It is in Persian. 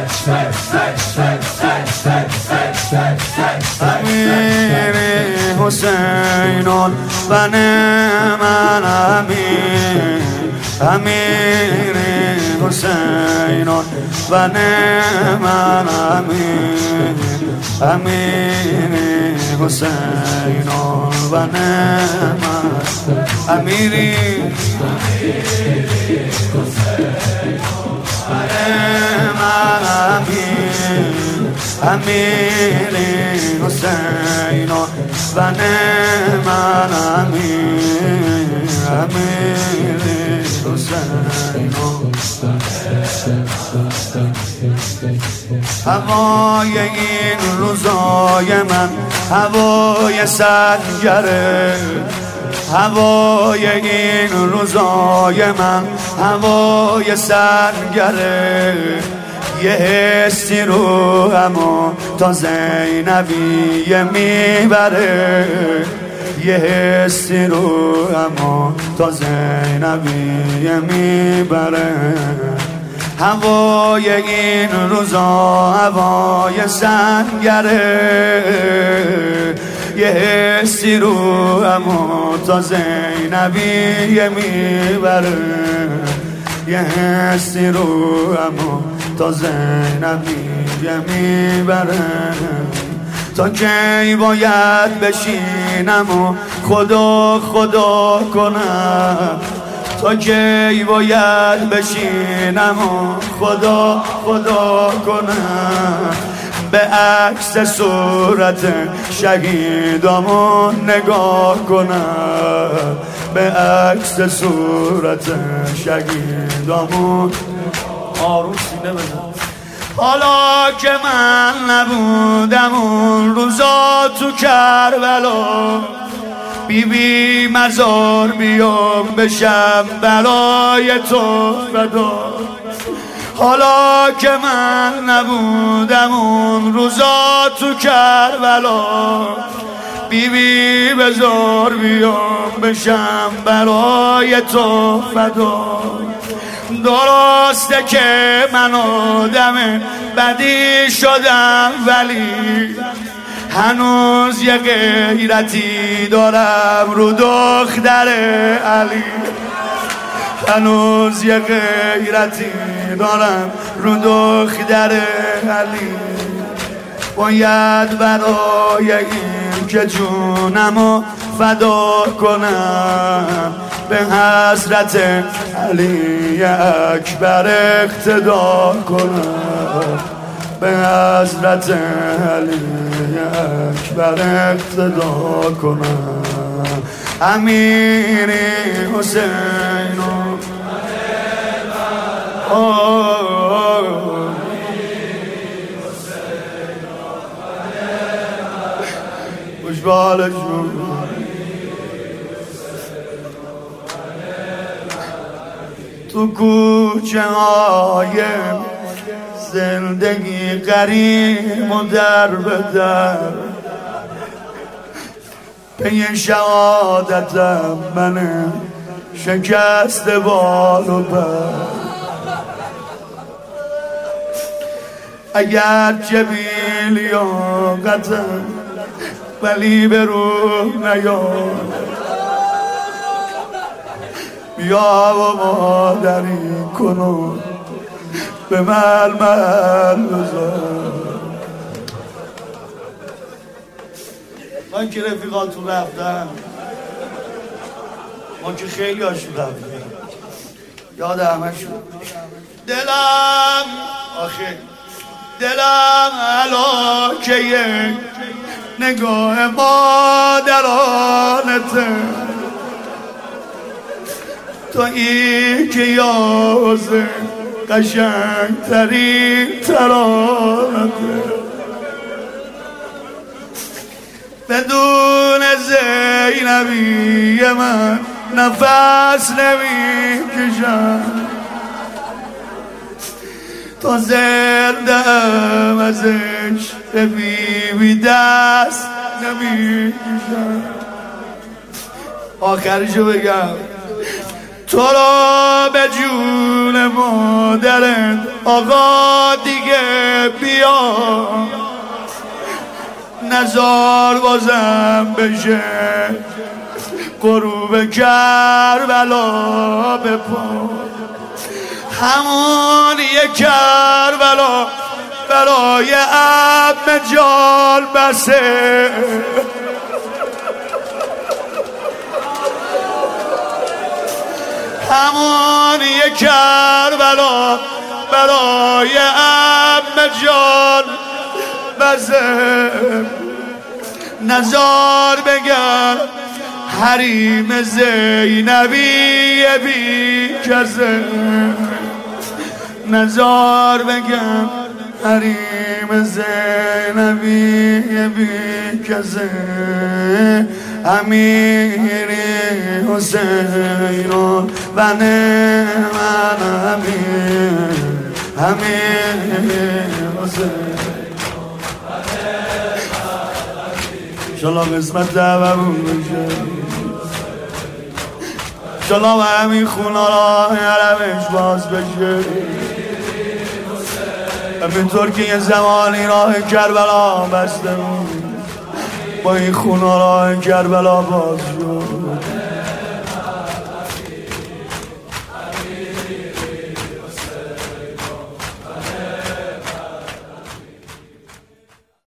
امیر حسینون و من امیر امیر حسینون و من امیر امیر حسینون و من امیری امیر حسین و من امیر حسین هوای این روزای من هوای سنگره هوای این روزای من هوای سنگره یه حسی رو همون تا زینبیه میبره یه حسی رو همون تا زینبیه میبره هوای این روزا هوای سنگره یه حسی رو همون تا زینبیه میبره یه حسی رو همون تا زینبیه میبره تا کی باید بشینم و خدا خدا کنم تا کی باید بشینم و خدا خدا کنم به عکس صورت شهیدامون نگاه کنم به عکس صورت شهیدامون آروم سینه بزن حالا که من نبودم اون روزا تو کربلا بی مزار بیام بشم برای تو فدا حالا که من نبودم اون روزا تو کربلا بی بزار بیام بشم برای تو فدا درسته که من آدم بدی شدم ولی هنوز یه غیرتی دارم رو دختر علی هنوز یه غیرتی دارم رو دختر علی باید برای این که جونمو فدا کنم به حضرت علی اکبر اقتدا کنم به حضرت علی اکبر اقتدا کنم امیر حسین خوشبالشون تو کوچه های زندگی غریب و در به در پی شهادتم منه شکست بال و پر اگر چه بی لیاقتم ولی به روح نیاد بیا و مادری کنون به مرمر بذار من که رفیقاتون رفتم من که خیلی هاشون رفتم یاد همه شد دلم آخه دلم علاکه یک نگاه مادرانته تو این که یازه قشنگ ترین ترانته بدون زینبی من نفس نمیکشم تا زندم ازش به بیبی دست نمیکشم آخرشو بگم تو را به جون مادرت آقا دیگه بیا، نزار بازم بشه غروب کربلا به پا. همون یک کربلا برای عم جان بسه، همون یک کربلا برای عم جان بسه. نزار بگم حریم زینبی بی کسه، نزار بگم حریم زینبی بی کسه. امیر حسین و من امیر حسین انشالله قسمت دعوامون بشه، انشالله و همین خونا را حرمش باز بشه. همینطور که یه زمانی راه کربلا بسته بود، با این خونا راه کربلا باز شد.